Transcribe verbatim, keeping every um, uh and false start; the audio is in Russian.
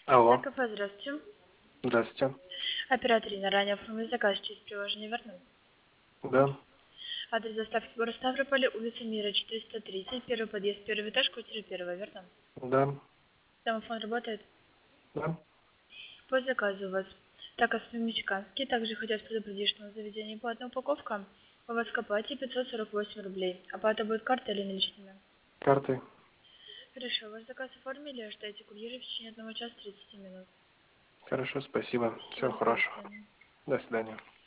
Алло, Кафе, здравствуйте. здравствуйте. Оператор на ранее оформил заказ через приложение вернул. Да, Адрес доставки город Ставрополь, улица Мира, четыреста тридцать, первый подъезд, первый этаж, квартира первая, верно? да, Домофон работает. да. По заказу у вас такос по-мексикански, также хотят предупредить, что на заведении платная упаковка. У вас к оплате пятьсот сорок восемь рублей. Оплата будет картой или наличными? Карты. Хорошо, ваш заказ оформили, ожидайте курьера в течение одного часа тридцати минут. Хорошо, спасибо. Всего Спасибо, до хорошего. свидания. До свидания.